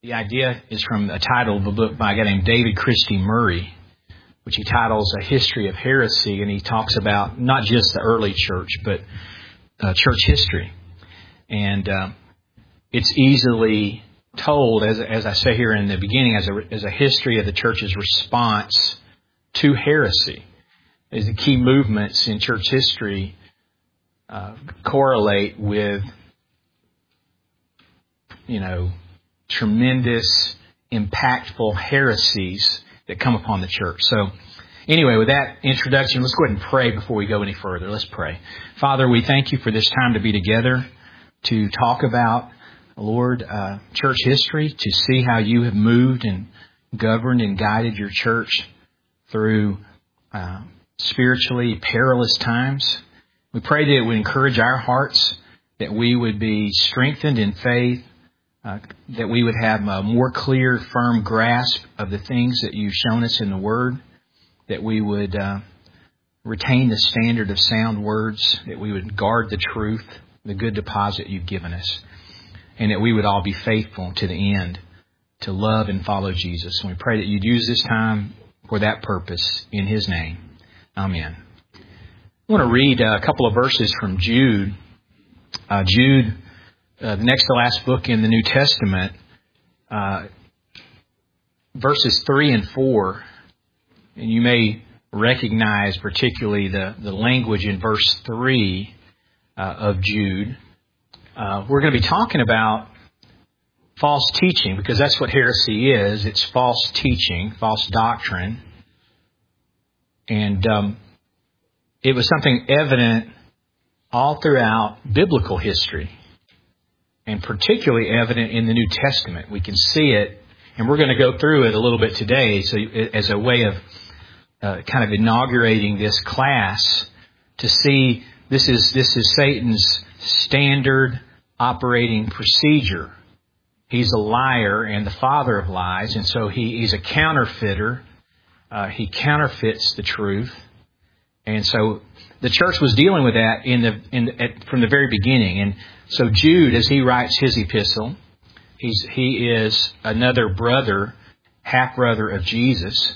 The idea is from a title of a book by a guy named David Christie Murray, which he titles A History of Heresy, and he talks about not just the early church, but church history. And it's easily told, as I say here in the beginning, as a history of the church's response to heresy. As the key movements in church history correlate with, tremendous, impactful heresies that come upon the church. So, anyway, with that introduction, let's go ahead and pray before we go any further. Let's pray. Father, we thank you for this time to be together, to talk about, Lord, church history, to see how you have moved and governed and guided your church through spiritually perilous times. We pray that it would encourage our hearts, that we would be strengthened in faith, that we would have a more clear, firm grasp of the things that you've shown us in the Word, that we would retain the standard of sound words, that we would guard the truth, the good deposit you've given us, and that we would all be faithful to the end to love and follow Jesus. And we pray that you'd use this time for that purpose in His name. Amen. I want to read a couple of verses from Jude. Jude, the next to last book in the New Testament, verses 3 and 4, and you may recognize particularly the language in verse 3 of Jude. We're going to be talking about false teaching, because that's what heresy is. It's false teaching, false doctrine. And it was something evident all throughout biblical history, and particularly evident in the New Testament. We can see it, and we're going to go through it a little bit today, so as a way of kind of inaugurating this class, to see this is Satan's standard operating procedure. He's a liar and the father of lies, and so he's a counterfeiter. He counterfeits the truth, and so the church was dealing with that from the very beginning. And so Jude, as he writes his epistle, he is another brother, half brother of Jesus.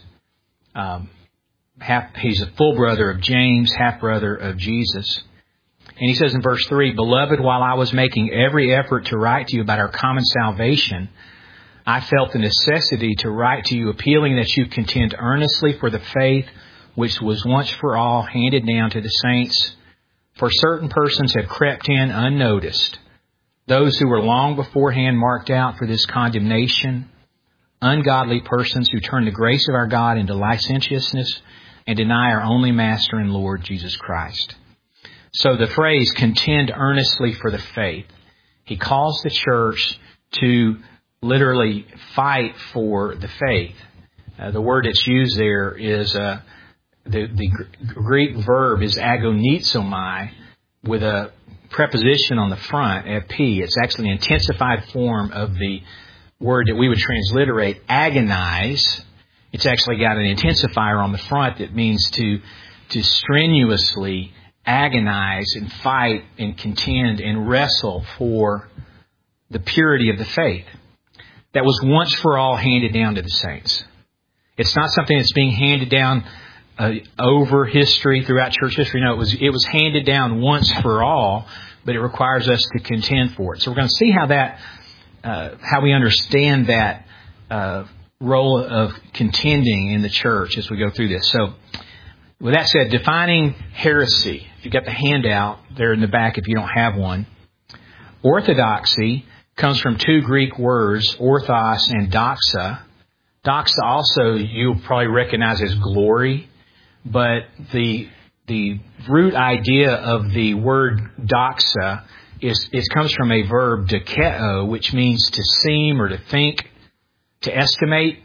He's a full brother of James, half brother of Jesus. And he says in verse 3, "Beloved, while I was making every effort to write to you about our common salvation, I felt the necessity to write to you, appealing that you contend earnestly for the faith which was once for all handed down to the saints. For certain persons have crept in unnoticed, those who were long beforehand marked out for this condemnation, ungodly persons who turn the grace of our God into licentiousness and deny our only Master and Lord, Jesus Christ." So the phrase, contend earnestly for the faith, he calls the church to literally fight for the faith. The word that's used there is, the Greek verb is agonizomai, with a preposition on the front, epi. It's actually an intensified form of the word that we would transliterate agonize. It's actually got an intensifier on the front that means to strenuously agonize and fight and contend and wrestle for the purity of the faith that was once for all handed down to the saints. It's not something that's being handed down over history, throughout church history. No, it was handed down once for all, but it requires us to contend for it. So we're going to see how we understand that role of contending in the church as we go through this. So, with that said, defining heresy. If you've got the handout there in the back, if you don't have one, orthodoxy comes from two Greek words, orthos and doxa. Doxa also you'll probably recognize as glory, but the root idea of the word doxa comes from a verb dokeo, which means to seem or to think, to estimate,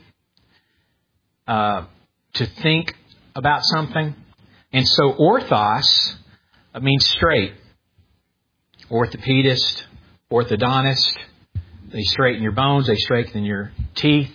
to think about something. And so orthos means straight. Orthopedist, orthodontist, they straighten your bones, they straighten your teeth.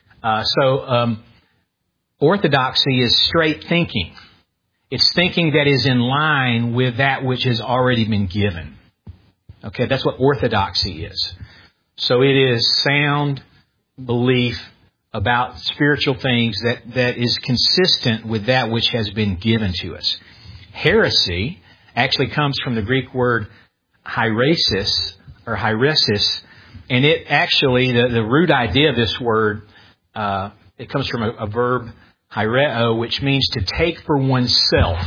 Orthodoxy is straight thinking. It's thinking that is in line with that which has already been given. Okay, that's what orthodoxy is. So it is sound, belief about spiritual things that is consistent with that which has been given to us. Heresy actually comes from the Greek word hieresis, and it actually, the root idea of this word, it comes from a verb, hiereo, which means to take for oneself.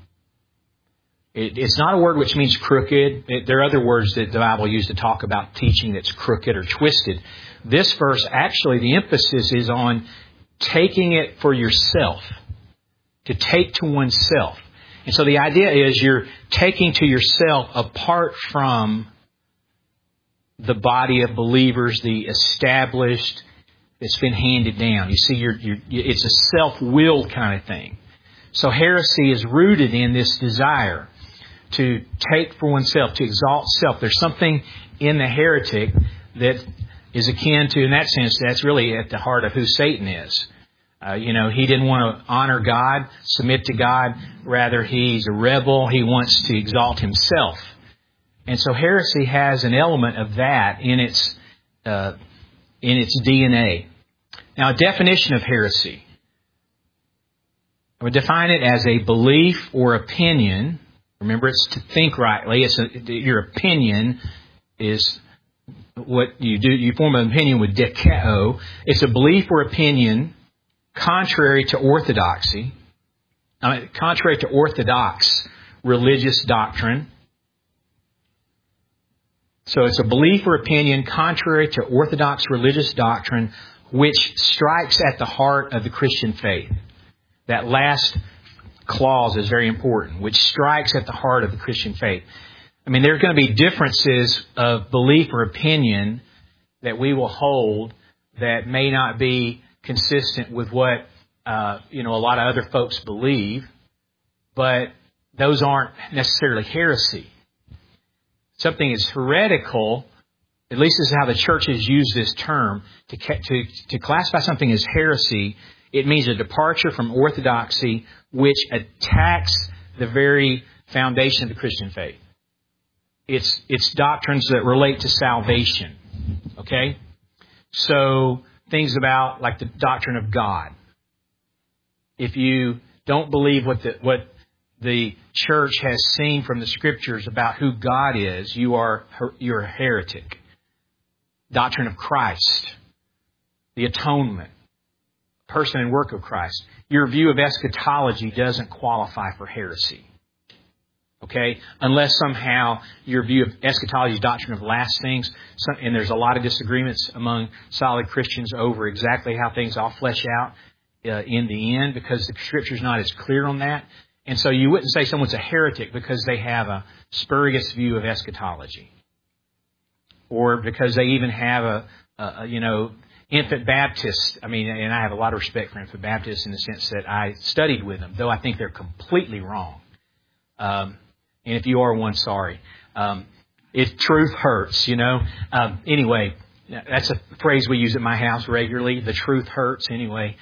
It's not a word which means crooked. There are other words that the Bible uses to talk about teaching that's crooked or twisted. This verse, actually, the emphasis is on taking it for yourself. To take to oneself. And so the idea is you're taking to yourself apart from the body of believers, the established, that's been handed down. You see, it's a self-willed kind of thing. So heresy is rooted in this desire to take for oneself, to exalt self. There's something in the heretic that is akin to, in that sense, that's really at the heart of who Satan is. He didn't want to honor God, submit to God. Rather, he's a rebel. He wants to exalt himself. And so heresy has an element of that in its DNA. Now, a definition of heresy. I would define it as a belief or opinion. Remember, it's to think rightly. Your opinion is what you do. You form an opinion with dikao. It's a belief or opinion contrary to orthodoxy, contrary to orthodox religious doctrine. So it's a belief or opinion contrary to orthodox religious doctrine, which strikes at the heart of the Christian faith. That last clause is very important, which strikes at the heart of the Christian faith. I mean, there are going to be differences of belief or opinion that we will hold that may not be consistent with what a lot of other folks believe, but those aren't necessarily heresy. Something is heretical, at least this is how the church has used this term, to classify something as heresy. It means a departure from orthodoxy which attacks the very foundation of the Christian faith. It's doctrines that relate to salvation. Okay? So things about like the doctrine of God. If you don't believe what the church has seen from the Scriptures about who God is, you're a heretic. Doctrine of Christ, the atonement, person and work of Christ. Your view of eschatology doesn't qualify for heresy. Okay? Unless somehow your view of eschatology is doctrine of last things, and there's a lot of disagreements among solid Christians over exactly how things all flesh out in the end, because the Scripture's not as clear on that. And so you wouldn't say someone's a heretic because they have a spurious view of eschatology. Or because they even have infant Baptists. I mean, and I have a lot of respect for infant Baptists in the sense that I studied with them, though I think they're completely wrong. And if you are one, sorry. If truth hurts, Anyway, that's a phrase we use at my house regularly. The truth hurts, anyway.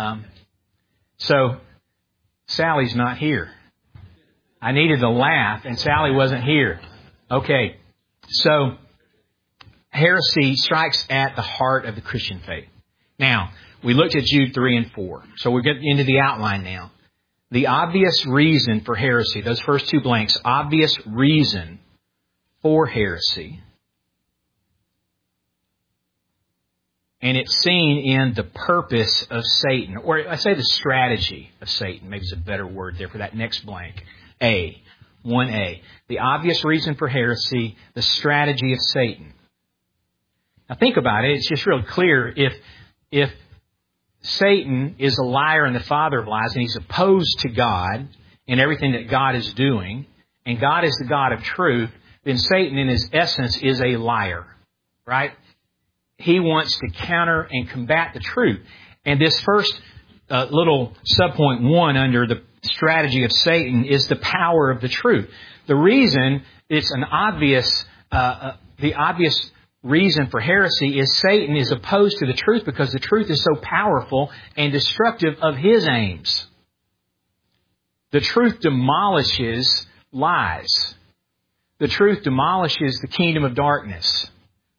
So Sally's not here. I needed to laugh, and Sally wasn't here. Okay, so heresy strikes at the heart of the Christian faith. Now, we looked at Jude 3 and 4. So we're getting into the outline now. The obvious reason for heresy, those first two blanks, obvious reason for heresy. And it's seen in the purpose of Satan, or I say the strategy of Satan. Maybe it's a better word there for that next blank. 1A. The obvious reason for heresy, the strategy of Satan. Now think about it. It's just real clear. If Satan is a liar and the father of lies, and he's opposed to God in everything that God is doing, and God is the God of truth, then Satan in his essence is a liar. Right? He wants to counter and combat the truth. And this first little subpoint 1 under the strategy of Satan is the power of the truth. The reason it's an obvious, the obvious reason for heresy is Satan is opposed to the truth because the truth is so powerful and destructive of his aims. The truth demolishes lies. The truth demolishes the kingdom of darkness.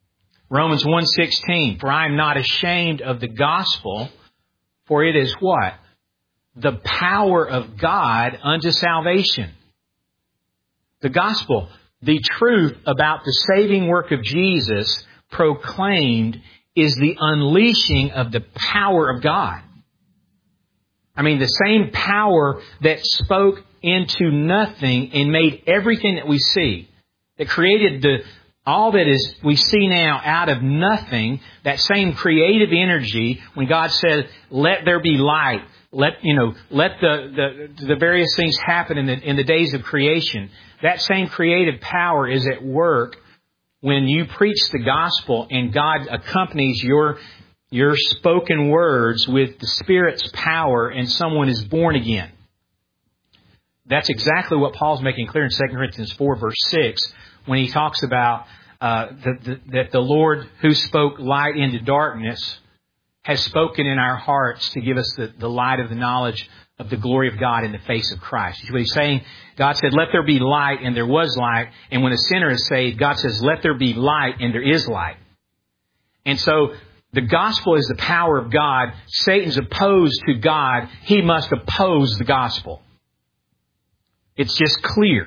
Romans 1:16, for I am not ashamed of the gospel, for it is what? The power of God unto salvation. The gospel, the truth about the saving work of Jesus proclaimed, is the unleashing of the power of God. I mean, the same power that spoke into nothing and made everything that we see, that created all that is we see now out of nothing, that same creative energy, when God said, let there be light, let the various things happen in the days of creation, that same creative power is at work when you preach the gospel and God accompanies your spoken words with the Spirit's power and someone is born again. That's exactly what Paul's making clear in 2 Corinthians 4, verse 6, when he talks about that the Lord who spoke light into darkness has spoken in our hearts to give us the light of the knowledge of the glory of God in the face of Christ. What he's saying, God said, let there be light, and there was light. And when a sinner is saved, God says, let there be light, and there is light. And so the gospel is the power of God. Satan's opposed to God. He must oppose the gospel. It's just clear.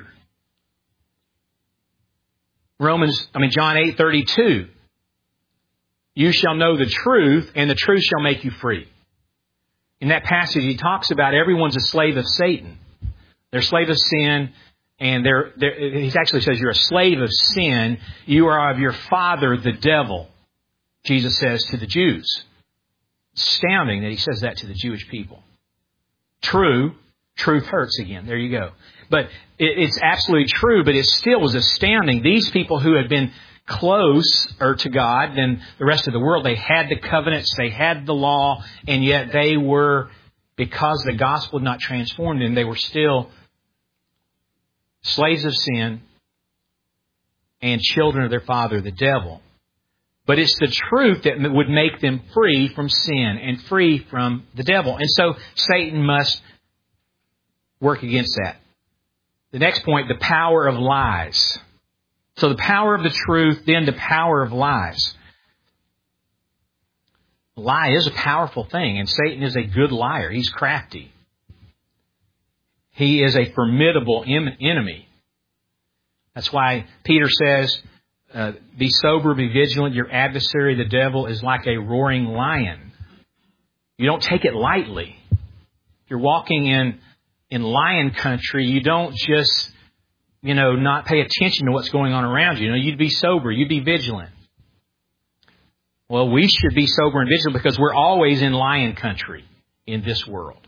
John 8:32. You shall know the truth, and the truth shall make you free. In that passage, he talks about everyone's a slave of Satan. They're a slave of sin, and he actually says you're a slave of sin. You are of your father, the devil, Jesus says to the Jews. It's astounding that he says that to the Jewish people. True. Truth hurts again. There you go. But it's absolutely true, but it still was astounding. These people who had been closer to God than the rest of the world, they had the covenants, they had the law, and yet they were, because the gospel had not transformed them, they were still slaves of sin and children of their father, the devil. But it's the truth that would make them free from sin and free from the devil. And so Satan must work against that. The next point, the power of lies. So the power of the truth, then the power of lies. A lie is a powerful thing, and Satan is a good liar. He's crafty. He is a formidable enemy. That's why Peter says, be sober, be vigilant. Your adversary, the devil, is like a roaring lion. You don't take it lightly. You're walking in lion country. You don't just, not pay attention to what's going on around you. You'd be sober. You'd be vigilant. Well, we should be sober and vigilant because we're always in lion country in this world.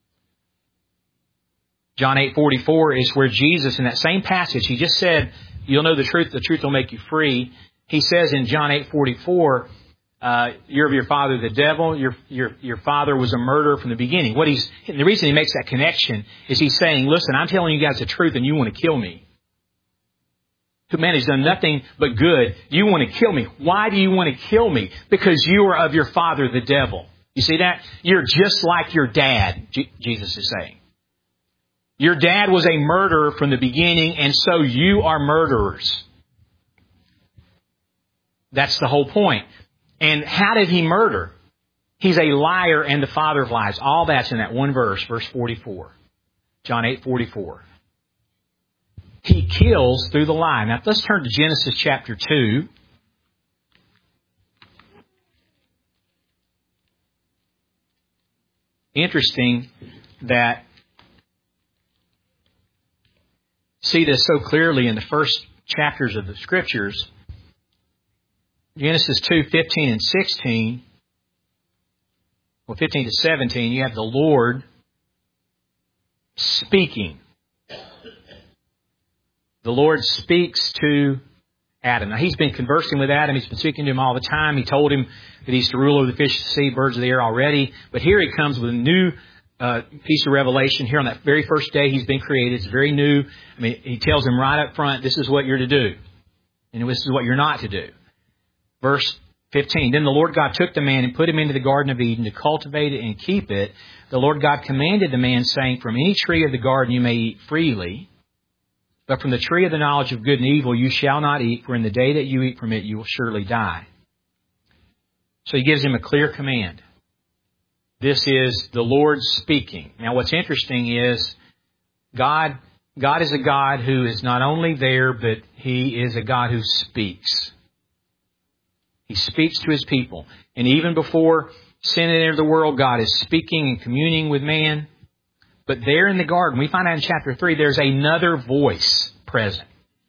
John 8:44 is where Jesus, in that same passage, he just said, you'll know the truth will make you free. He says in John 8:44, you're of your father the devil. Your father was a murderer from the beginning. The reason he makes that connection is he's saying, listen, I'm telling you guys the truth and you want to kill me. Man has done nothing but good. You want to kill me. Why do you want to kill me? Because you are of your father the devil. You see that? You're just like your dad, Jesus is saying. Your dad was a murderer from the beginning, and so you are murderers. That's the whole point. And how did he murder? He's a liar and the father of lies. All that's in that one verse, verse 44. John 8:44. He kills through the lie. Now, let's turn to Genesis chapter 2. Interesting that see this so clearly in the first chapters of the Scriptures. Genesis 2:15 and 16. Well, 15 to 17, you have the Lord speaking. The Lord speaks to Adam. Now, he's been conversing with Adam. He's been speaking to him all the time. He told him that he's to rule over the fish of the sea, birds of the air already. But here he comes with a new piece of revelation here on that very first day he's been created. It's very new. He tells him right up front, this is what you're to do. And this is what you're not to do. Verse 15, then the Lord God took the man and put him into the Garden of Eden to cultivate it and keep it. The Lord God commanded the man, saying, from any tree of the garden you may eat freely, but from the tree of the knowledge of good and evil you shall not eat, for in the day that you eat from it you will surely die. So He gives him a clear command. This is the Lord speaking. Now what's interesting is God is a God who is not only there, but He is a God who speaks. He speaks to His people. And even before sin entered the world, God is speaking and communing with man. But there in the garden, we find out in chapter 3, there's another voice present.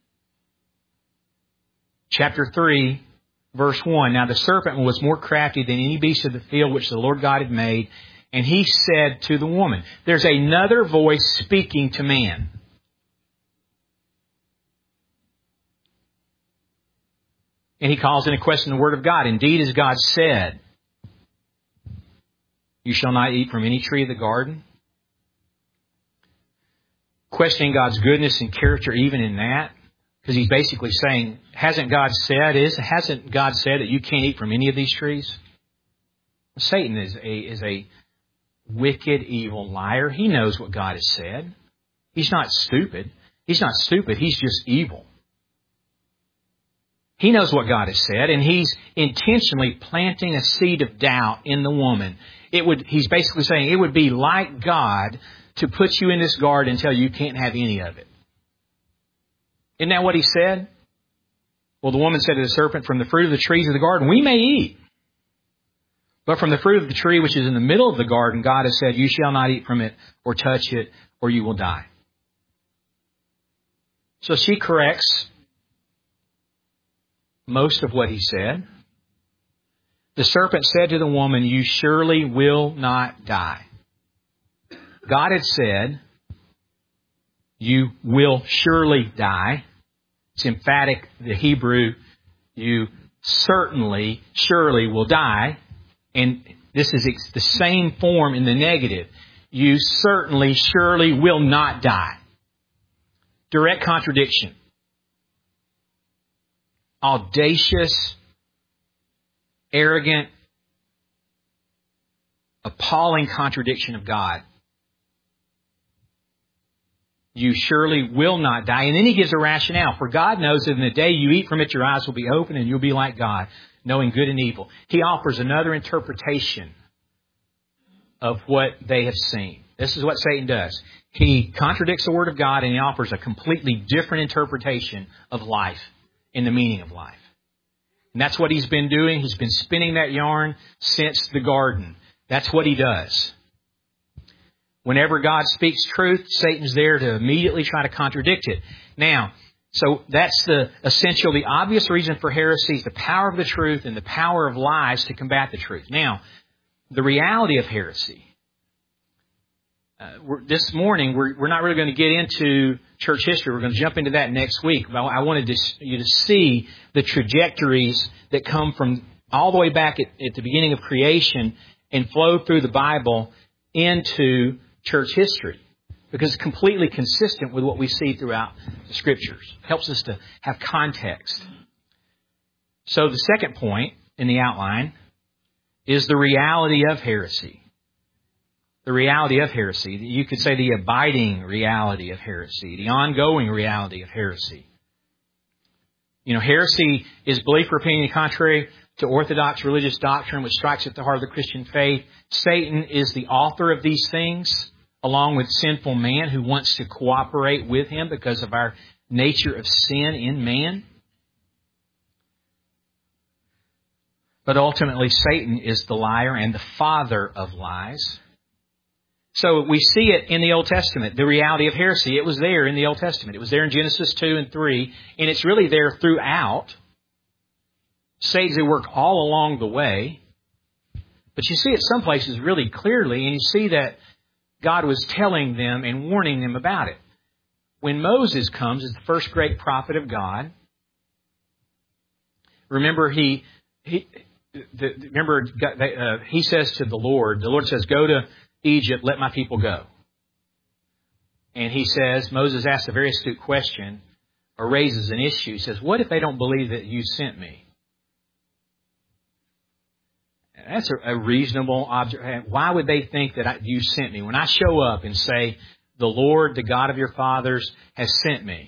Chapter 3, verse 1. Now the serpent was more crafty than any beast of the field which the Lord God had made. And he said to the woman, there's another voice speaking to man. And he calls into question the Word of God. Indeed, as God said, you shall not eat from any tree of the garden. Questioning God's goodness and character even in that. Because he's basically saying, hasn't God said that you can't eat from any of these trees? Satan is a wicked, evil liar. He knows what God has said. He's not stupid. He's just evil. He knows what God has said, and he's intentionally planting a seed of doubt in the woman. He's basically saying it would be like God to put you in this garden and tell you can't have any of it. Isn't that what he said? Well, the woman said to the serpent, from the fruit of the trees of the garden we may eat. But from the fruit of the tree which is in the middle of the garden, God has said, you shall not eat from it or touch it, or you will die. So she corrects most of what he said. The serpent said to the woman, you surely will not die. God had said, you will surely die. It's emphatic, the Hebrew, you certainly, surely will die. And this is the same form in the negative. You certainly, surely will not die. Direct contradiction. Audacious, arrogant, appalling contradiction of God. You surely will not die. And then he gives a rationale. For God knows that in the day you eat from it, your eyes will be open and you'll be like God, knowing good and evil. He offers another interpretation of what they have seen. This is what Satan does. He contradicts the Word of God and he offers a completely different interpretation of life and the meaning of life. And that's what he's been doing. He's been spinning that yarn since the garden. That's what he does. Whenever God speaks truth, Satan's there to immediately try to contradict it. Now, so that's the obvious reason for heresy is the power of the truth and the power of lies to combat the truth. Now, the reality of heresy. This morning, we're not really going to get into church history. We're going to jump into that next week. But I wanted you to see the trajectories that come from all the way back at the beginning of creation and flow through the Bible into church history. Because it's completely consistent with what we see throughout the Scriptures. It helps us to have context. So the second point in the outline is the reality of heresy. The reality of heresy. You could say the abiding reality of heresy. The ongoing reality of heresy. Heresy is belief or opinion contrary to orthodox religious doctrine, which strikes at the heart of the Christian faith. Satan is the author of these things, along with sinful man who wants to cooperate with him because of our nature of sin in man. But ultimately, Satan is the liar and the father of lies. So we see it in the Old Testament, the reality of heresy. It was there in the Old Testament. It was there in Genesis 2 and 3, and it's really there throughout. Satan's at work all along the way. But you see it some places really clearly, and you see that God was telling them and warning them about it. When Moses comes as the first great prophet of God, remember he says to the Lord says, go to Egypt, let my people go. And he says, Moses asks a very astute question or raises an issue. He says, what if they don't believe that you sent me? That's a reasonable observation. Why would they think that you sent me? When I show up and say, the Lord, the God of your fathers, has sent me.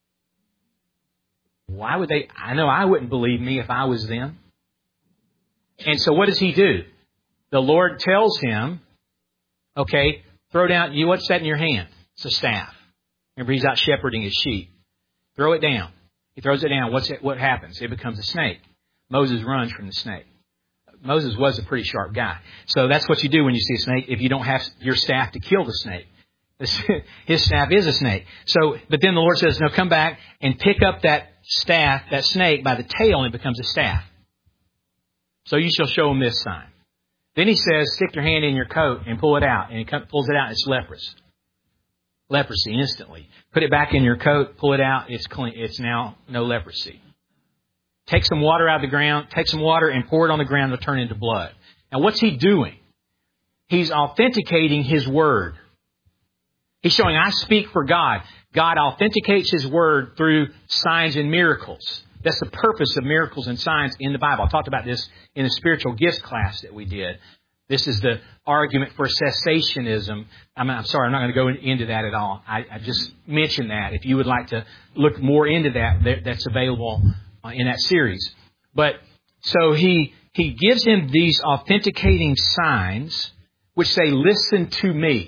Why would they? I know I wouldn't believe me if I was them. And so what does he do? The Lord tells him, okay, throw down, what's that in your hand? It's a staff. Remember, he's out shepherding his sheep. Throw it down. He throws it down. What happens? It becomes a snake. Moses runs from the snake. Moses was a pretty sharp guy. So that's what you do when you see a snake if you don't have your staff to kill the snake. His staff is a snake. So, but then the Lord says, no, come back and pick up that staff, that snake, by the tail, and it becomes a staff. So you shall show him this sign. Then he says, stick your hand in your coat and pull it out. And he pulls it out, and it's leprous. Leprosy instantly. Put it back in your coat, pull it out, it's clean. It's now no leprosy. Take some water out of the ground, take some water and pour it on the ground, it'll turn into blood. Now what's he doing? He's authenticating his word. He's showing, I speak for God. God authenticates his word through signs and miracles. That's the purpose of miracles and signs in the Bible. I talked about this in the spiritual gifts class that we did. This is the argument for cessationism. I'm sorry, I'm not going to go into that at all. I just mentioned that. If you would like to look more into that, that's available in that series. But so he gives him these authenticating signs which say, listen to me.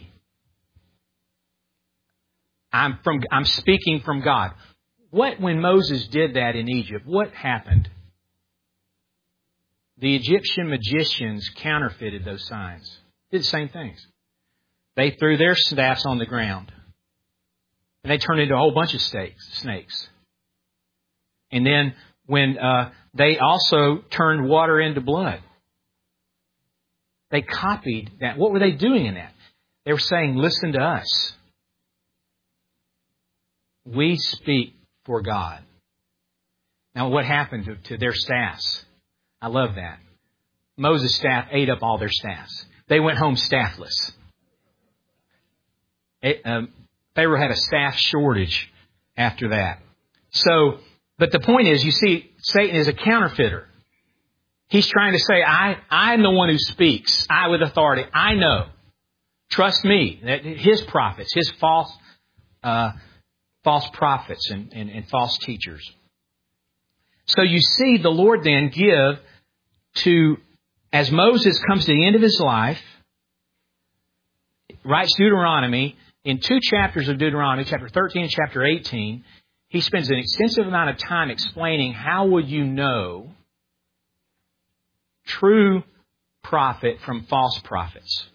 I'm speaking from God. When Moses did that in Egypt, what happened? The Egyptian magicians counterfeited those signs. Did the same things. They threw their staffs on the ground. And they turned into a whole bunch of snakes. And then when they also turned water into blood. They copied that. What were they doing in that? They were saying, listen to us. We speak for God. Now what happened to their staffs? I love that. Moses' staff ate up all their staffs. They went home staffless. Pharaoh had a staff shortage after that. So, but the point is, you see, Satan is a counterfeiter. He's trying to say, I'm the one who speaks. I with authority. I know. Trust me. That his prophets, his false prophets and false teachers. So you see the Lord then give to, as Moses comes to the end of his life, writes Deuteronomy, in 2 chapters of Deuteronomy, chapter 13 and chapter 18, he spends an extensive amount of time explaining how would you know true prophet from false prophets.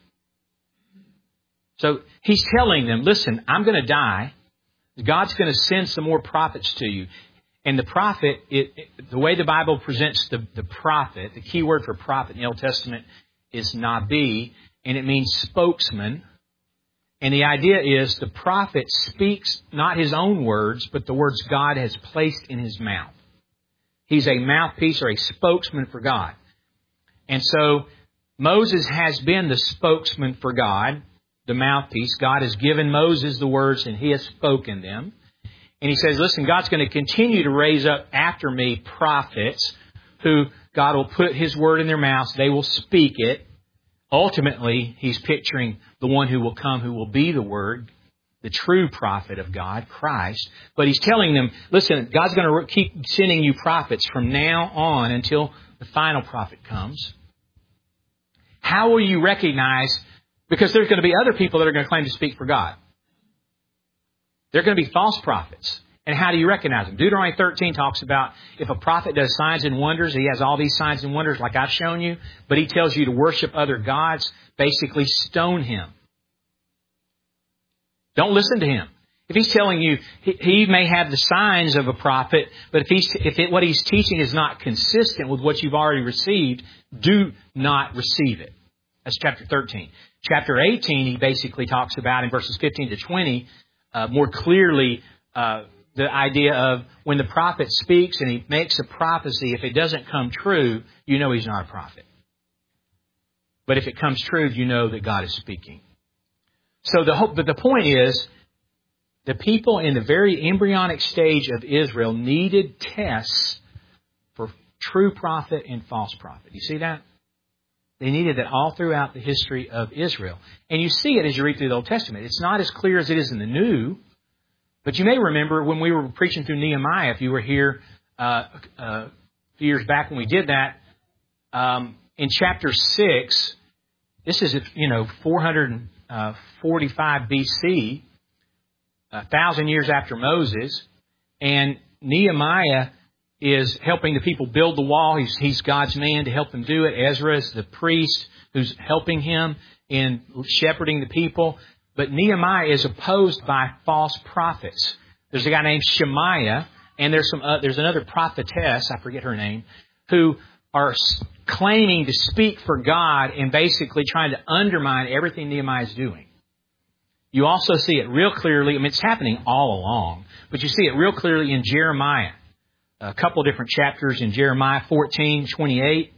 So he's telling them, listen, I'm going to die. God's going to send some more prophets to you. And the prophet, the way the Bible presents the prophet, the key word for prophet in the Old Testament is nabi, and it means spokesman. And the idea is the prophet speaks not his own words, but the words God has placed in his mouth. He's a mouthpiece or a spokesman for God. And so Moses has been the spokesman for God, the mouthpiece. God has given Moses the words and he has spoken them. And he says, listen, God's going to continue to raise up after me prophets who God will put his word in their mouths. They will speak it. Ultimately, he's picturing the one who will come, who will be the word, the true prophet of God, Christ. But he's telling them, listen, God's going to keep sending you prophets from now on until the final prophet comes. How will you recognize? Because there's going to be other people that are going to claim to speak for God. They're going to be false prophets. And how do you recognize them? Deuteronomy 13 talks about if a prophet does signs and wonders, he has all these signs and wonders like I've shown you, but he tells you to worship other gods, basically stone him. Don't listen to him. If he's telling you, he may have the signs of a prophet, but what he's teaching is not consistent with what you've already received, do not receive it. That's chapter 13. Chapter 18, he basically talks about in verses 15 to 20, more clearly, the idea of when the prophet speaks and he makes a prophecy, if it doesn't come true, you know he's not a prophet. But if it comes true, you know that God is speaking. So the point is, the people in the very embryonic stage of Israel needed tests for true prophet and false prophet. You see that? They needed that all throughout the history of Israel. And you see it as you read through the Old Testament. It's not as clear as it is in the New. But you may remember when we were preaching through Nehemiah, if you were here a few years back when we did that, in chapter 6, this is, 445 BC, 1,000 years after Moses, and Nehemiah is helping the people build the wall. He's God's man to help them do it. Ezra is the priest who's helping him in shepherding the people. But Nehemiah is opposed by false prophets. There's a guy named Shemaiah, and there's another prophetess, I forget her name, who are claiming to speak for God and basically trying to undermine everything Nehemiah is doing. You also see it real clearly. I mean, it's happening all along, but you see it real clearly in Jeremiah. A couple of different chapters in Jeremiah 14:28.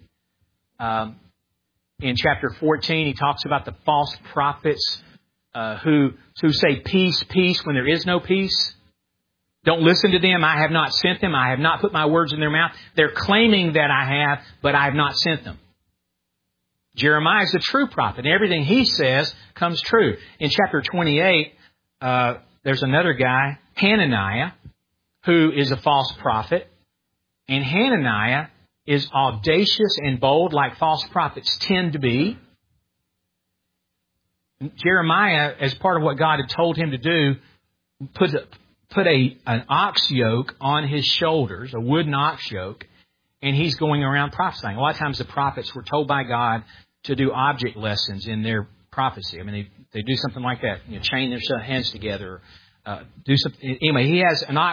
In chapter 14, he talks about the false prophets who say peace, peace when there is no peace. Don't listen to them. I have not sent them. I have not put my words in their mouth. They're claiming that I have, but I have not sent them. Jeremiah is the true prophet, and everything he says comes true. In chapter 28, there's another guy, Hananiah, who is a false prophet. And Hananiah is audacious and bold like false prophets tend to be. Jeremiah, as part of what God had told him to do, put an ox yoke on his shoulders, a wooden ox yoke, and he's going around prophesying. A lot of times the prophets were told by God to do object lessons in their prophecy. I mean, they do something like that, chain their hands together, do something. Anyway, he has an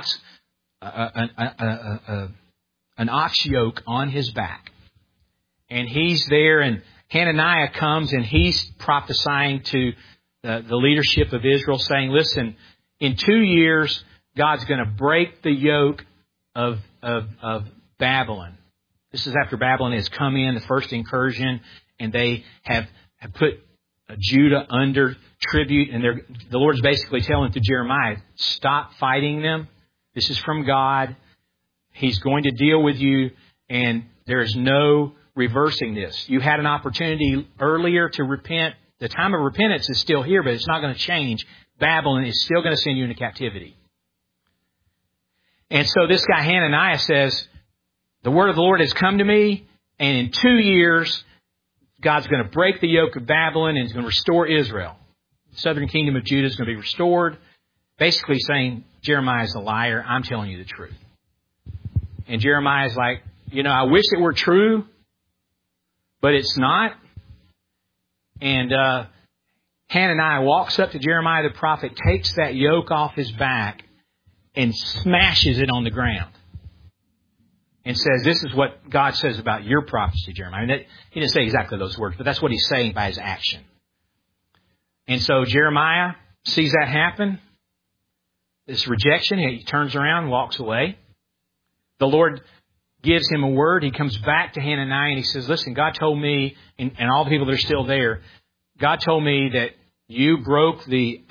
ox yoke on his back, and he's there, and Hananiah comes and he's prophesying to the leadership of Israel, saying, listen, in 2 years, God's going to break the yoke of Babylon. This is after Babylon has come in, the first incursion, and they have put Judah under tribute. And the Lord's basically telling to Jeremiah, stop fighting them. This is from God. He's going to deal with you, and there is no reversing this. You had an opportunity earlier to repent. The time of repentance is still here, but it's not going to change. Babylon is still going to send you into captivity. And so this guy Hananiah says, the word of the Lord has come to me, and in 2 years, God's going to break the yoke of Babylon and He's going to restore Israel. The southern kingdom of Judah is going to be restored. Basically saying, Jeremiah's a liar. I'm telling you the truth. And Jeremiah's like, I wish it were true, but it's not. And Hananiah walks up to Jeremiah the prophet, takes that yoke off his back, and smashes it on the ground. And says, this is what God says about your prophecy, Jeremiah. And he didn't say exactly those words, but that's what he's saying by his action. And so Jeremiah sees that happen, this rejection. He turns around, walks away. The Lord gives him a word. He comes back to Hananiah and he says, listen, God told me, and all the people that are still there, God told me that you broke the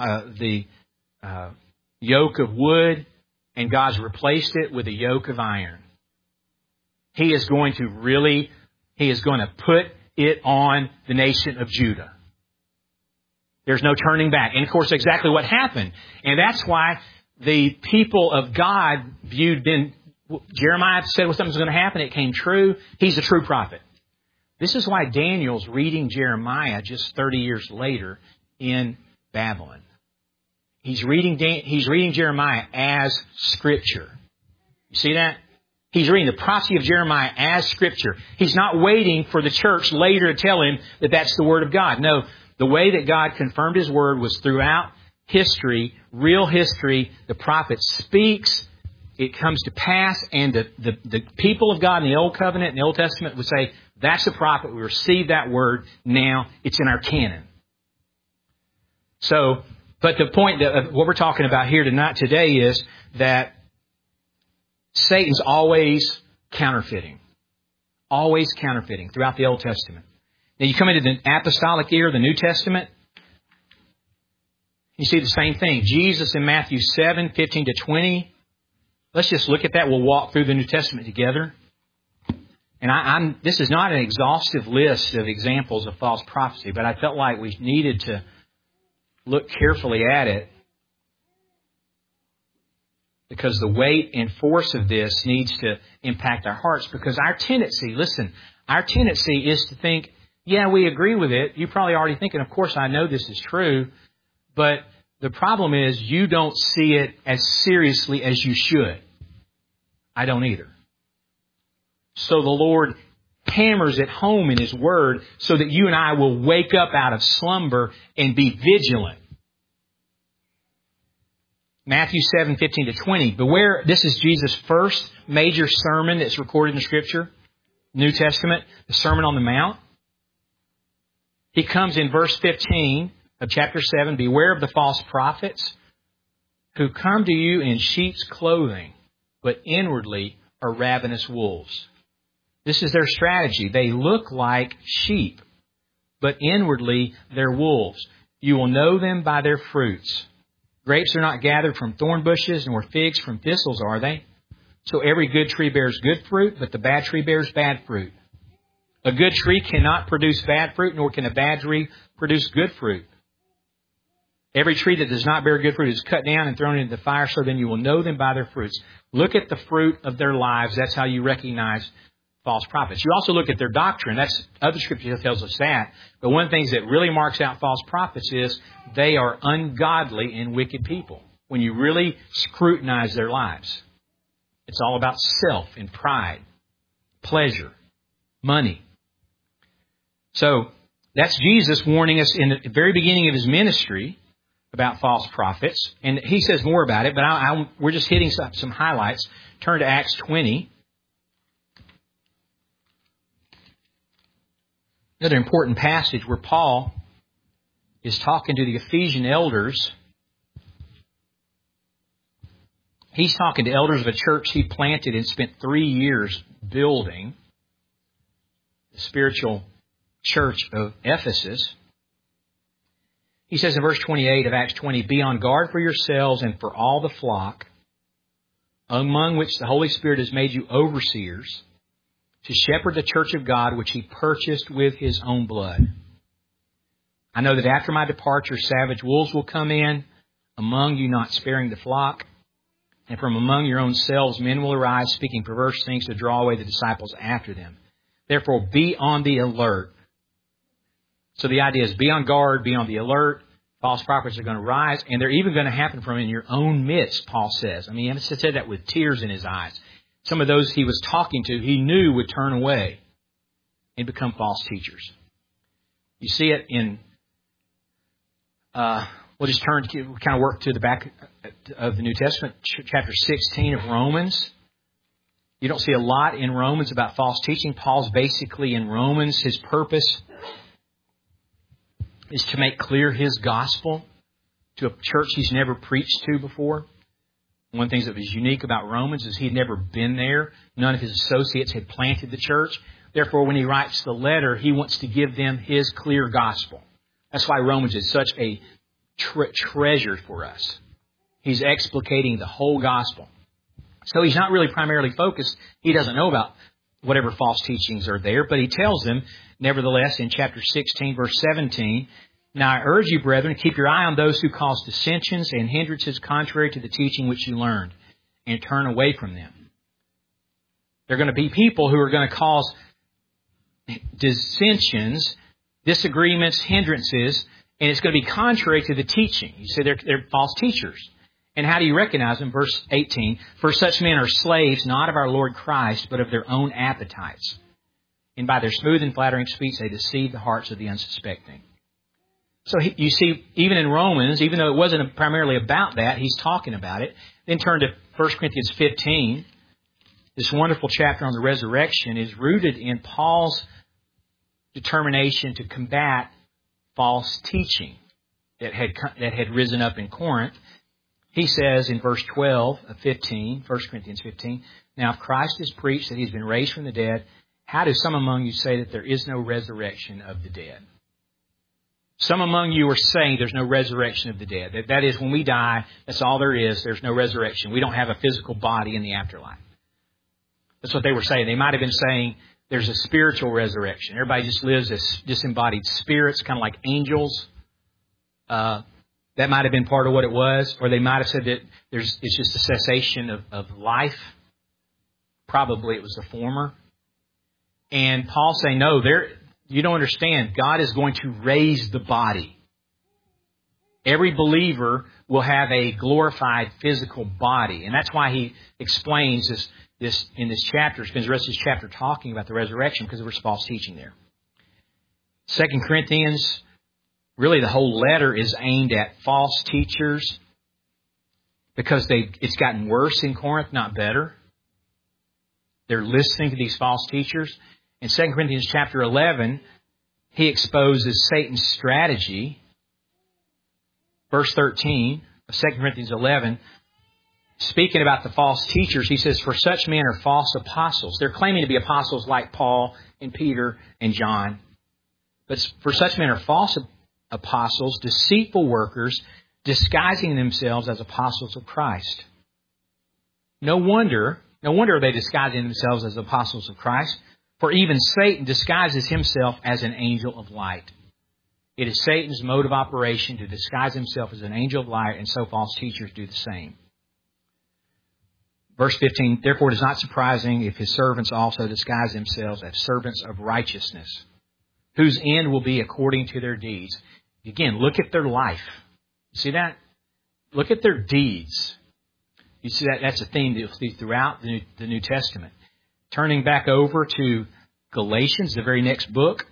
yoke of wood and God's replaced it with a yoke of iron. He is going to put it on the nation of Judah. There's no turning back. And of course, exactly what happened. And that's why the people of God viewed Jeremiah said what something was going to happen. It came true. He's a true prophet. This is why Daniel's reading Jeremiah just 30 years later in Babylon. He's reading Jeremiah as Scripture. You see that? He's reading the prophecy of Jeremiah as Scripture. He's not waiting for the church later to tell him that that's the Word of God. No, the way that God confirmed His Word was throughout history, real history. The prophet speaks, it comes to pass, and the people of God in the Old Covenant and the Old Testament would say, that's the prophet. We received that word. Now it's in our canon. So, but the point of what we're talking about here today is that Satan's always counterfeiting. Always counterfeiting throughout the Old Testament. Now you come into the apostolic era, the New Testament, you see the same thing. Jesus in Matthew 7:15-20. Let's just look at that. We'll walk through the New Testament together. And this is not an exhaustive list of examples of false prophecy, but I felt like we needed to look carefully at it. because the weight and force of this needs to impact our hearts. Because our tendency is to think, yeah, we agree with it. You're probably already thinking, of course, I know this is true. But the problem is you don't see it as seriously as you should. I don't either. So the Lord hammers it home in His Word so that you and I will wake up out of slumber and be vigilant. Matthew 7:15-20. Beware, this is Jesus' first major sermon that's recorded in Scripture, New Testament, the Sermon on the Mount. He comes in verse 15 of chapter 7, beware of the false prophets who come to you in sheep's clothing, but inwardly are ravenous wolves. This is their strategy. They look like sheep, but inwardly they're wolves. You will know them by their fruits. Grapes are not gathered from thorn bushes, nor figs from thistles, are they? So every good tree bears good fruit, but the bad tree bears bad fruit. A good tree cannot produce bad fruit, nor can a bad tree produce good fruit. Every tree that does not bear good fruit is cut down and thrown into the fire, so then you will know them by their fruits. Look at the fruit of their lives. That's how you recognize false prophets. You also look at their doctrine. That's other scripture tells us that. But one of the things that really marks out false prophets is they are ungodly and wicked people. When you really scrutinize their lives, it's all about self and pride, pleasure, money. So that's Jesus warning us in the very beginning of His ministry about false prophets. And He says more about it, but we're just hitting some highlights. Turn to Acts 20. Another important passage where Paul is talking to the Ephesian elders. He's talking to elders of a church he planted and spent 3 years building, the spiritual church of Ephesus. He says in verse 28 of Acts 20, be on guard for yourselves and for all the flock, among which the Holy Spirit has made you overseers, to shepherd the church of God, which He purchased with His own blood. I know that after my departure, savage wolves will come in among you, not sparing the flock. And from among your own selves, men will arise, speaking perverse things to draw away the disciples after them. Therefore, be on the alert. So the idea is be on guard, be on the alert. False prophets are going to rise, and they're even going to happen from in your own midst, Paul says. I mean, he said that with tears in his eyes. Some of those he was talking to, he knew would turn away and become false teachers. You see it in, we'll just turn to kind of work to the back of the New Testament, chapter 16 of Romans. You don't see a lot in Romans about false teaching. Paul's basically in Romans. His purpose is to make clear his gospel to a church he's never preached to before. One of the things that was unique about Romans is he'd never been there. None of his associates had planted the church. Therefore, when he writes the letter, he wants to give them his clear gospel. That's why Romans is such a treasure for us. He's explicating the whole gospel. So he's not really primarily focused. He doesn't know about whatever false teachings are there, but he tells them, nevertheless, in chapter 16, verse 17, now I urge you, brethren, keep your eye on those who cause dissensions and hindrances contrary to the teaching which you learned, and turn away from them. There are going to be people who are going to cause dissensions, disagreements, hindrances, and it's going to be contrary to the teaching. You say they're false teachers. And how do you recognize them? Verse 18, for such men are slaves, not of our Lord Christ, but of their own appetites. And by their smooth and flattering speech, they deceive the hearts of the unsuspecting. So you see, even in Romans, even though it wasn't primarily about that, he's talking about it. Then turn to 1 Corinthians 15. This wonderful chapter on the resurrection is rooted in Paul's determination to combat false teaching that had risen up in Corinth. He says in verse 12 of 15, 1 Corinthians 15, now if Christ is preached that He's been raised from the dead, how do some among you say that there is no resurrection of the dead? Some among you are saying there's no resurrection of the dead. That is, when we die, that's all there is. There's no resurrection. We don't have a physical body in the afterlife. That's what they were saying. They might have been saying there's a spiritual resurrection. Everybody just lives as disembodied spirits, kind of like angels. That might have been part of what it was. Or they might have said that it's just a cessation of life. Probably it was the former. And Paul's saying, no, you don't understand. God is going to raise the body. Every believer will have a glorified physical body. And that's why he explains this in this chapter. He spends the rest of this chapter talking about the resurrection because there was false teaching there. 2 Corinthians, really the whole letter is aimed at false teachers because it's gotten worse in Corinth, not better. They're listening to these false teachers. In 2 Corinthians chapter 11, he exposes Satan's strategy. Verse 13 of 2 Corinthians 11, speaking about the false teachers, he says, for such men are false apostles. They're claiming to be apostles like Paul and Peter and John. But for such men are false apostles, deceitful workers, disguising themselves as apostles of Christ. No wonder are they disguising themselves as apostles of Christ, for even Satan disguises himself as an angel of light. It is Satan's mode of operation to disguise himself as an angel of light, and so false teachers do the same. Verse 15, therefore it is not surprising if his servants also disguise themselves as servants of righteousness, whose end will be according to their deeds. Again, look at their life. See that? Look at their deeds. You see that's a theme that you'll see throughout the New Testament. Turning back over to Galatians, the very next book.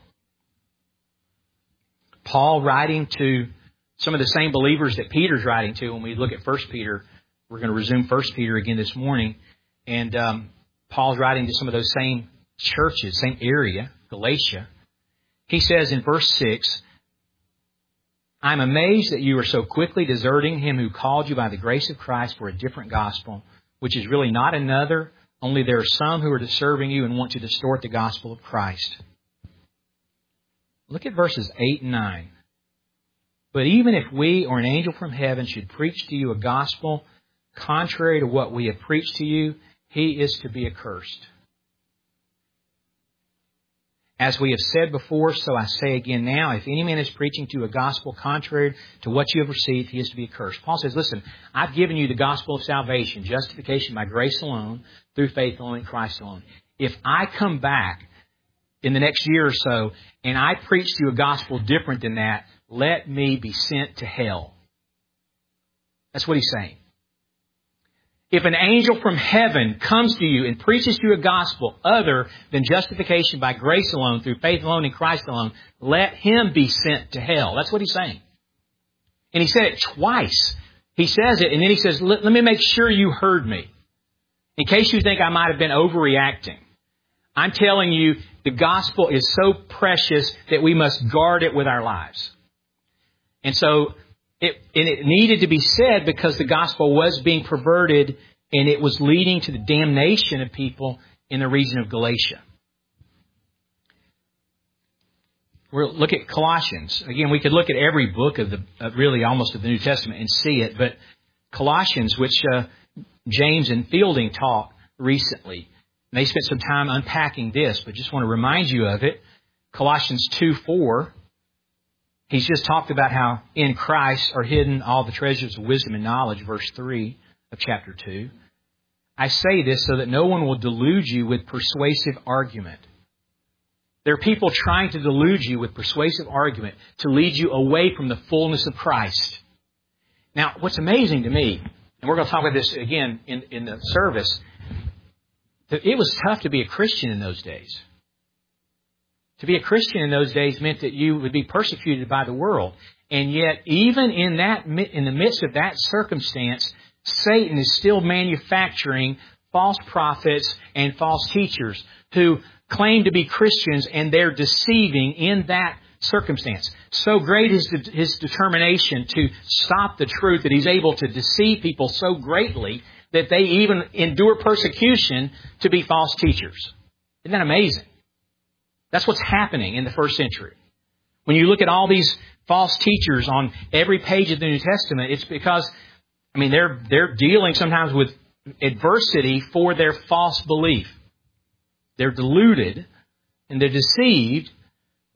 Paul writing to some of the same believers that Peter's writing to. When we look at 1 Peter, we're going to resume 1 Peter again this morning. And Paul's writing to some of those same churches, same area, Galatia. He says in verse 6, I'm amazed that you are so quickly deserting him who called you by the grace of Christ for a different gospel, which is really not another, only there are some who are serving you and want to distort the gospel of Christ. Look at verses 8 and 9. But even if we or an angel from heaven should preach to you a gospel contrary to what we have preached to you, he is to be accursed. As we have said before, so I say again now, if any man is preaching to you a gospel contrary to what you have received, he is to be accursed. Paul says, listen, I've given you the gospel of salvation, justification by grace alone, through faith alone in Christ alone. If I come back in the next year or so, and I preach to you a gospel different than that, let me be sent to hell. That's what he's saying. If an angel from heaven comes to you and preaches to you a gospel other than justification by grace alone, through faith alone in Christ alone, let him be sent to hell. That's what he's saying. And he said it twice. He says it, and then he says, let me make sure you heard me. In case you think I might have been overreacting. I'm telling you, the gospel is so precious that we must guard it with our lives. And so it needed to be said because the gospel was being perverted and it was leading to the damnation of people in the region of Galatia. We'll look at Colossians. Again, we could look at every book of really almost of the New Testament and see it, but Colossians, which James and Fielding taught recently, and they spent some time unpacking this, but just want to remind you of it. Colossians 2:4. He's just talked about how in Christ are hidden all the treasures of wisdom and knowledge, verse 3 of chapter 2. I say this so that no one will delude you with persuasive argument. There are people trying to delude you with persuasive argument to lead you away from the fullness of Christ. Now, what's amazing to me, and we're going to talk about this again in the service, that it was tough to be a Christian in those days. To be a Christian in those days meant that you would be persecuted by the world. And yet, even in the midst of that circumstance, Satan is still manufacturing false prophets and false teachers who claim to be Christians, and they're deceiving in that circumstance. So great is his determination to stop the truth that he's able to deceive people so greatly that they even endure persecution to be false teachers. Isn't that amazing? That's what's happening in the first century. When you look at all these false teachers on every page of the New Testament, it's because, they're dealing sometimes with adversity for their false belief. They're deluded and they're deceived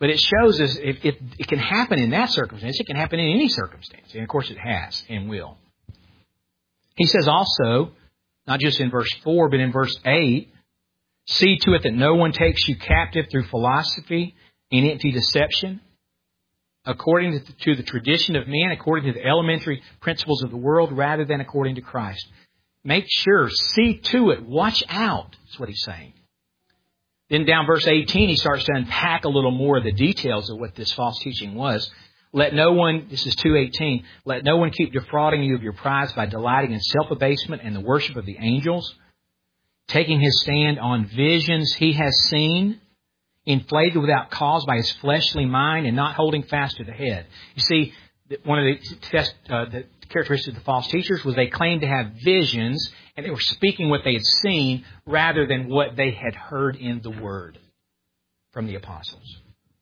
But it shows us it can happen in that circumstance. It can happen in any circumstance. And of course it has and will. He says also, not just in verse 4, but in verse 8, see to it that no one takes you captive through philosophy and empty deception, according to the tradition of men, according to the elementary principles of the world, rather than according to Christ. Make sure, see to it, watch out. That's what he's saying. Then down verse 18, he starts to unpack a little more of the details of what this false teaching was. Let no one, this is 2:18, let no one keep defrauding you of your prize by delighting in self-abasement and the worship of the angels, taking his stand on visions he has seen, inflated without cause by his fleshly mind, and not holding fast to the head. You see, one of the characteristics of the false teachers was they claimed to have visions, and they were speaking what they had seen rather than what they had heard in the Word from the apostles.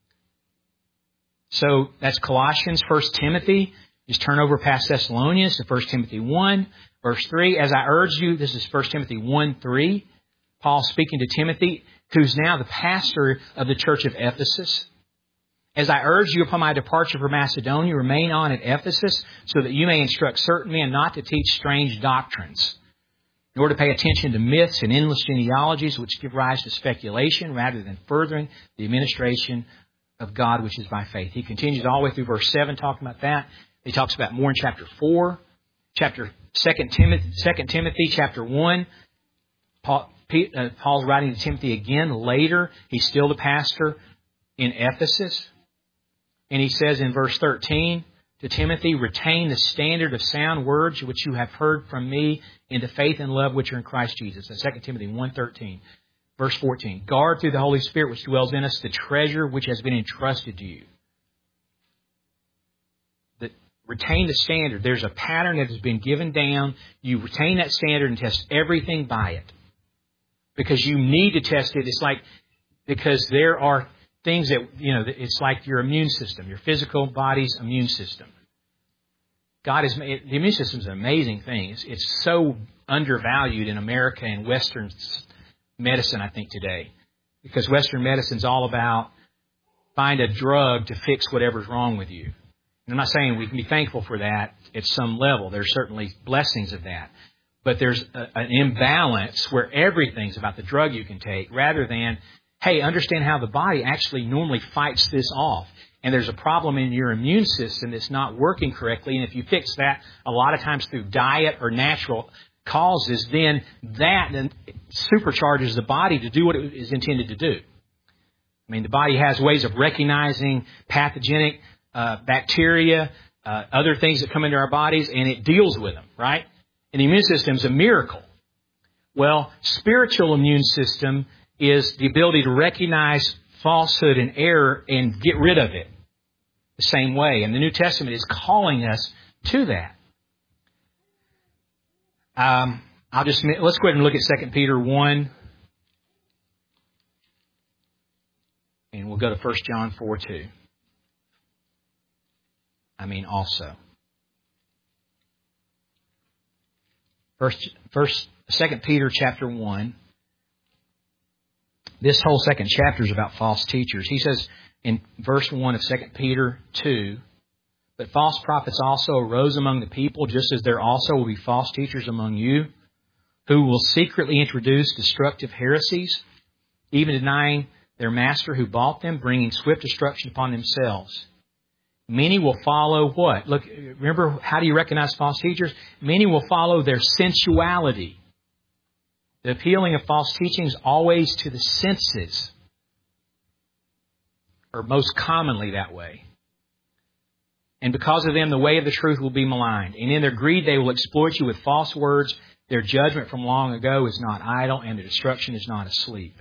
So that's Colossians, 1 Timothy. Just turn over past Thessalonians to 1 Timothy 1, verse 3. As I urge you, this is 1 Timothy 1:3. Paul speaking to Timothy, who's now the pastor of the church of Ephesus. As I urge you upon my departure from Macedonia, remain on at Ephesus, so that you may instruct certain men not to teach strange doctrines, nor to pay attention to myths and endless genealogies which give rise to speculation, rather than furthering the administration of God which is by faith. He continues all the way through verse 7 talking about that. He talks about more in chapter 4. 2 Timothy chapter 1. Paul's writing to Timothy again later. He's still the pastor in Ephesus. And he says in verse 13 to Timothy, retain the standard of sound words which you have heard from me in the faith and love which are in Christ Jesus. That's 2 Timothy 1:13. Verse 14, guard through the Holy Spirit which dwells in us the treasure which has been entrusted to you. Retain the standard. There's a pattern that has been given down. You retain that standard and test everything by it. Because you need to test it. It's like, because there are things that, it's like your immune system, your physical body's immune system. The immune system is an amazing thing. It's so undervalued in America and Western medicine, I think, today. Because Western medicine is all about find a drug to fix whatever's wrong with you. And I'm not saying we can be thankful for that at some level. There's certainly blessings of that. But there's an imbalance where everything's about the drug you can take rather than, hey, understand how the body actually normally fights this off. And there's a problem in your immune system that's not working correctly. And if you fix that a lot of times through diet or natural causes, then that supercharges the body to do what it is intended to do. I mean, the body has ways of recognizing pathogenic bacteria, other things that come into our bodies, and it deals with them, right? And the immune system is a miracle. Well, spiritual immune system is the ability to recognize falsehood and error and get rid of it the same way. And the New Testament is calling us to that. Let's go ahead and look at 2 Peter 1. And we'll go to 1 John 4:2. Also. 2 Peter chapter 1. This whole second chapter is about false teachers. He says in verse 1 of 2 Peter 2, but false prophets also arose among the people, just as there also will be false teachers among you, who will secretly introduce destructive heresies, even denying their master who bought them, bringing swift destruction upon themselves. Many will follow what? Look, remember, how do you recognize false teachers? Many will follow their sensuality. The appealing of false teaching is always to the senses, or most commonly that way. And because of them, the way of the truth will be maligned. And in their greed, they will exploit you with false words. Their judgment from long ago is not idle, and their destruction is not asleep.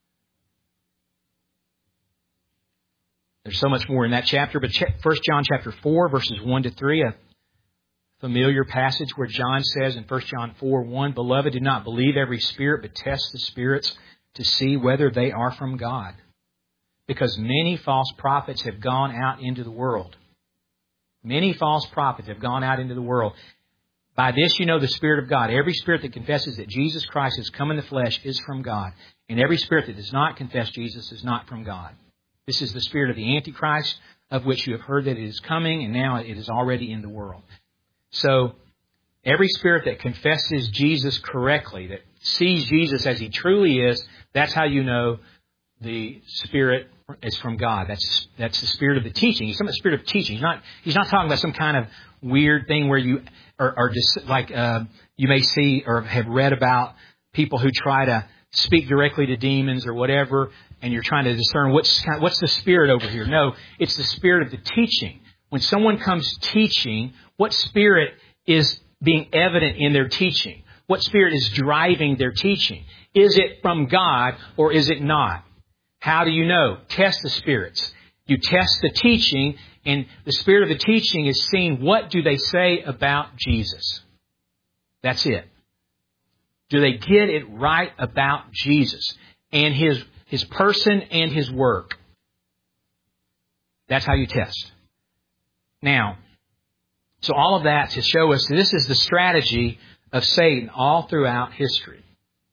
There's so much more in that chapter, but 1 John chapter 4, verses 1 to 3, a familiar passage where John says in 1 John 4:1, beloved, do not believe every spirit, but test the spirits to see whether they are from God. Because many false prophets have gone out into the world. Many false prophets have gone out into the world. By this you know the Spirit of God. Every spirit that confesses that Jesus Christ has come in the flesh is from God. And every spirit that does not confess Jesus is not from God. This is the spirit of the Antichrist, of which you have heard that it is coming, and now it is already in the world. So, every spirit that confesses Jesus correctly, that sees Jesus as He truly is, that's how you know the Spirit is from God. That's the spirit of the teaching. He's talking about the spirit of teaching. He's not talking about some kind of weird thing where you are just like you may see or have read about people who try to speak directly to demons or whatever, and you're trying to discern what's the spirit over here. No, it's the spirit of the teaching. When someone comes teaching, what spirit is being evident in their teaching? What spirit is driving their teaching? Is it from God or is it not? How do you know? Test the spirits. You test the teaching, and the spirit of the teaching is seeing what do they say about Jesus. That's it. Do they get it right about Jesus and His person and His work? That's how you test. Now, so all of that to show us that this is the strategy of Satan all throughout history.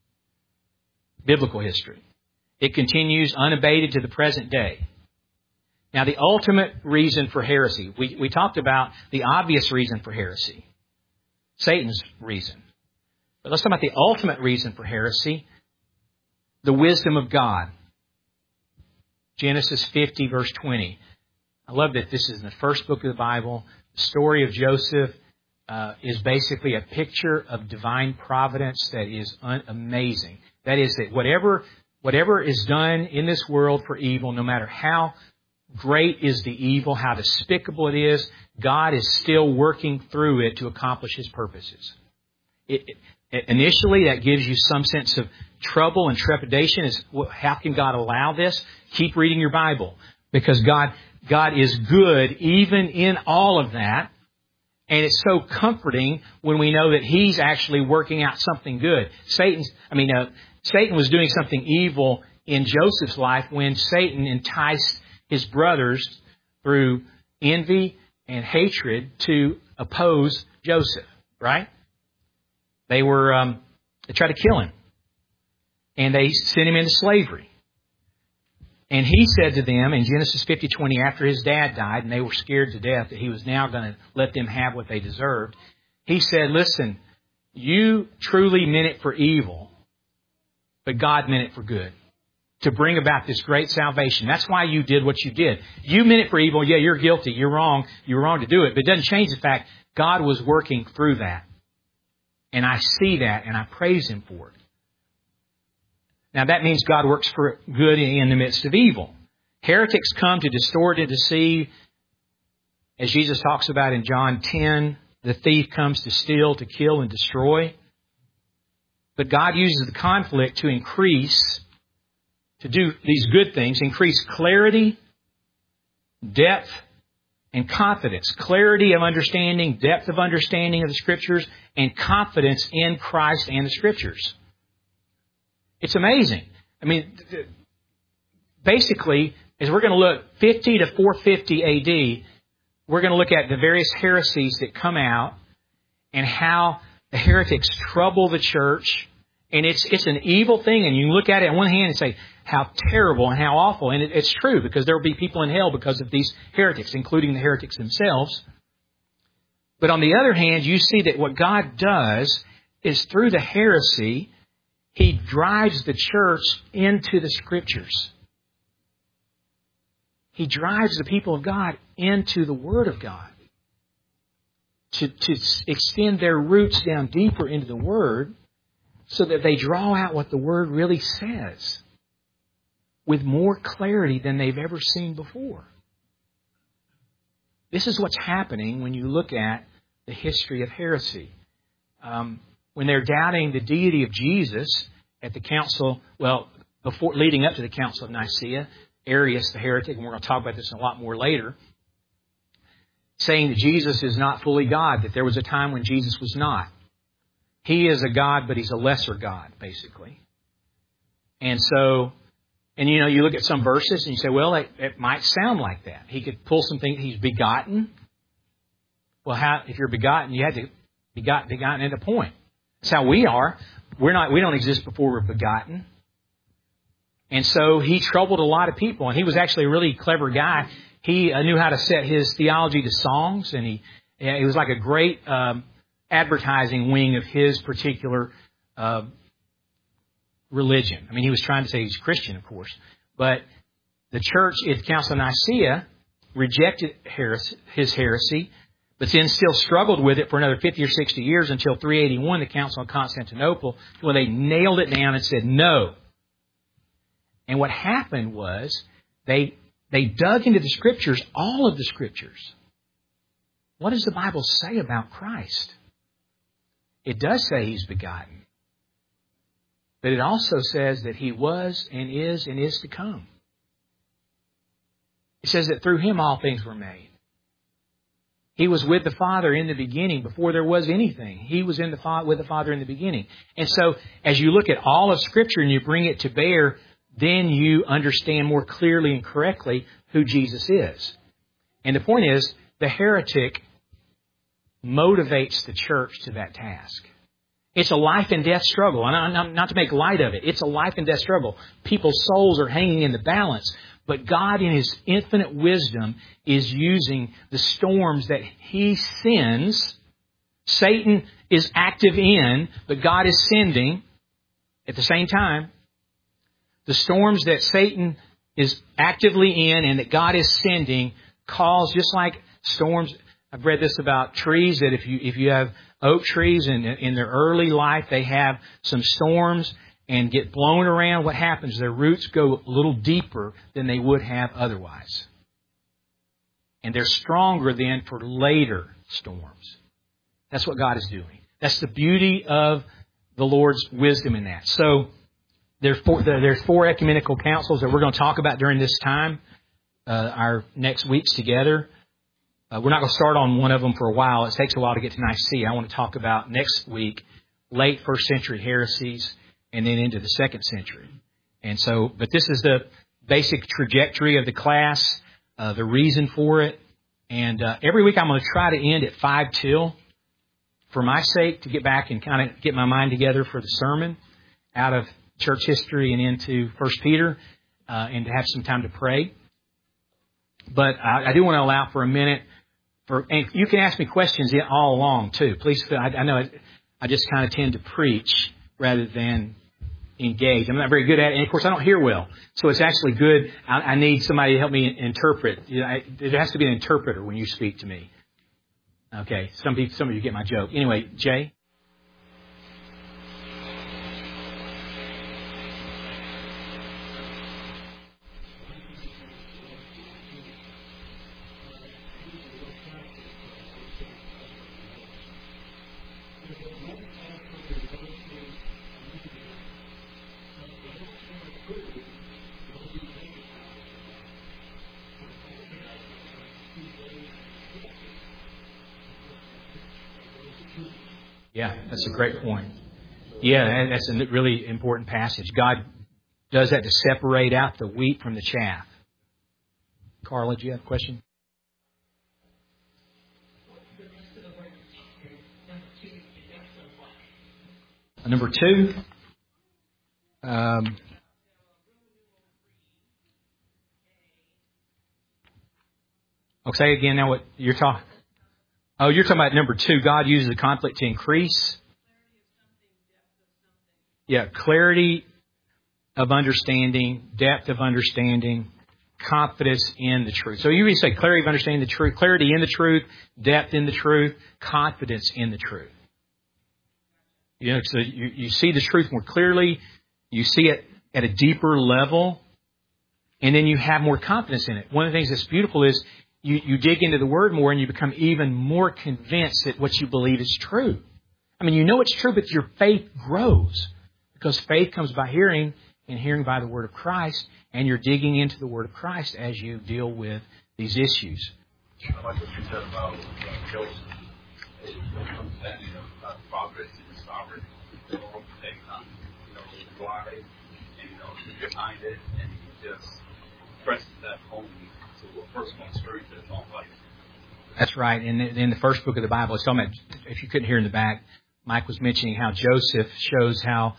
Biblical history. It continues unabated to the present day. Now, the ultimate reason for heresy. We talked about the obvious reason for heresy. Satan's reason. But let's talk about the ultimate reason for heresy. The wisdom of God. Genesis 50, verse 20. I love that this is in the first book of the Bible. The story of Joseph is basically a picture of divine providence that is amazing. That is that whatever is done in this world for evil, no matter how great is the evil, how despicable it is, God is still working through it to accomplish His purposes. Initially, that gives you some sense of trouble and trepidation. How can God allow this? Keep reading your Bible. Because God is good even in all of that. And it's so comforting when we know that He's actually working out something good. Satan was doing something evil in Joseph's life when Satan enticed his brothers through envy and hatred to oppose Joseph, right? They tried to kill him. And they sent him into slavery. And he said to them in Genesis 50:20, after his dad died and they were scared to death that he was now going to let them have what they deserved, he said, listen, you truly meant it for evil, but God meant it for good, to bring about this great salvation. That's why you did what you did. You meant it for evil. Yeah, you're guilty. You're wrong. You were wrong to do it. But it doesn't change the fact God was working through that. And I see that and I praise Him for it. Now that means God works for good in the midst of evil. Heretics come to distort and deceive. As Jesus talks about in John 10, the thief comes to steal, to kill, and destroy. But God uses the conflict to do these good things, increase clarity, depth, and confidence. Clarity of understanding, depth of understanding of the Scriptures, and confidence in Christ and the Scriptures. It's amazing. I mean, basically, as we're going to look 50 to 450 AD, we're going to look at the various heresies that come out and how the heretics trouble the church. And it's an evil thing. And you look at it on one hand and say, how terrible and how awful. And it's true, because there will be people in hell because of these heretics, including the heretics themselves. But on the other hand, you see that what God does is through the heresy, He drives the church into the Scriptures. He drives the people of God into the Word of God. To extend their roots down deeper into the Word so that they draw out what the Word really says with more clarity than they've ever seen before. This is what's happening when you look at the history of heresy. When they're doubting the deity of Jesus at the council, leading up to the Council of Nicaea, Arius the heretic, and we're going to talk about this a lot more later, saying that Jesus is not fully God, that there was a time when Jesus was not. He is a God, but He's a lesser God, basically. And so, you look at some verses and you say, well, it might sound like that. He could pull something, He's begotten. Well, if you're begotten, you had to be begotten at a point. That's how we are. We don't exist before we're begotten. And so he troubled a lot of people. And he was actually a really clever guy. He knew how to set his theology to songs, and it was like a great advertising wing of his particular religion. I mean, he was trying to say he's Christian, of course. But the church at the Council of Nicaea rejected his heresy, but then still struggled with it for another 50 or 60 years until 381, the Council of Constantinople, when they nailed it down and said no. And what happened was they dug into the Scriptures, all of the Scriptures. What does the Bible say about Christ? It does say He's begotten. But it also says that He was and is to come. It says that through Him all things were made. He was with the Father in the beginning before there was anything. He was with the Father in the beginning. And so as you look at all of Scripture and you bring it to bear, then you understand more clearly and correctly who Jesus is. And the point is, the heretic motivates the church to that task. It's a life and death struggle. And not to make light of it. It's a life and death struggle. People's souls are hanging in the balance. But God, in His infinite wisdom, is using the storms that He sends. Satan is active in, but God is sending at the same time. The storms that Satan is actively in and that God is sending cause, just like storms. I've read this about trees, that if you have oak trees and in their early life they have some storms and get blown around, what happens? Their roots go a little deeper than they would have otherwise. And they're stronger then for later storms. That's what God is doing. That's the beauty of the Lord's wisdom in that. So there's four ecumenical councils that we're going to talk about during this time, our next weeks together. We're not going to start on one of them for a while. It takes a while to get to Nicaea. I want to talk about next week late first century heresies and then into the second century. And so, but this is the basic trajectory of the class, the reason for it. And every week I'm going to try to end at 5 till, for my sake, to get back and kind of get my mind together for the sermon out of church history and into 1 Peter, and to have some time to pray. But I do want to allow for a minute. And you can ask me questions all along, too. Please, I know I just kind of tend to preach rather than engage. I'm not very good at it. And, of course, I don't hear well. So it's actually good. I need somebody to help me interpret. There has to be an interpreter when you speak to me. Okay. Some of you get my joke. Anyway, Jay? Yeah, that's a great point. Yeah, that's a really important passage. God does that to separate out the wheat from the chaff. Carla, do you have a question? Number 2. Say again now what you're talking. Oh, you're talking about number 2. God uses the conflict to increase. Yeah, clarity of understanding, depth of understanding, confidence in the truth. So you really say clarity of understanding the truth, clarity in the truth, depth in the truth, confidence in the truth. You know, so you see the truth more clearly, you see it at a deeper level, and then you have more confidence in it. One of the things that's beautiful is you dig into the Word more and you become even more convinced that what you believe is true. I mean, you know it's true, but your faith grows. Because faith comes by hearing, and hearing by the Word of Christ, and you're digging into the Word of Christ as you deal with these issues. I like what you said about Joseph. It's understanding of progress and sovereignty. The Lord takes on, why, and behind it, and he just presses that home to a personal experience in his own life. That's right. In the first book of the Bible, it's talking about, if you couldn't hear in the back, Mike was mentioning how Joseph shows how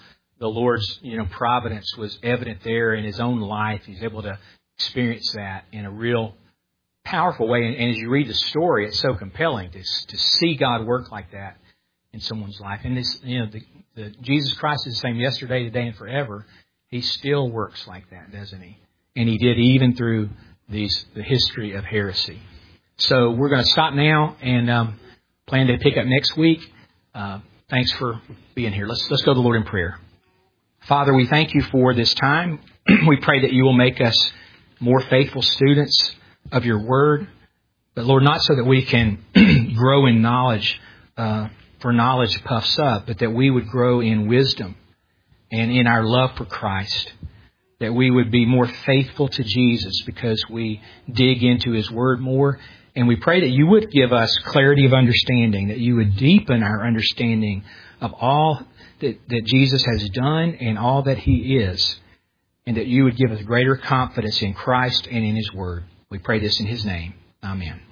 the Lord's, providence was evident there in his own life. He's able to experience that in a real powerful way. And as you read the story, it's so compelling to see God work like that in someone's life. And this, Jesus Christ is the same yesterday, today, and forever. He still works like that, doesn't he? And he did even through the history of heresy. So we're going to stop now and plan to pick up next week. Thanks for being here. Let's go to the Lord in prayer. Father, we thank you for this time. We pray that you will make us more faithful students of your word. But Lord, not so that we can grow in knowledge, for knowledge puffs up, but that we would grow in wisdom and in our love for Christ. That we would be more faithful to Jesus because we dig into his word more. And we pray that you would give us clarity of understanding, that you would deepen our understanding of all that Jesus has done and all that he is, and that you would give us greater confidence in Christ and in his word. We pray this in his name. Amen.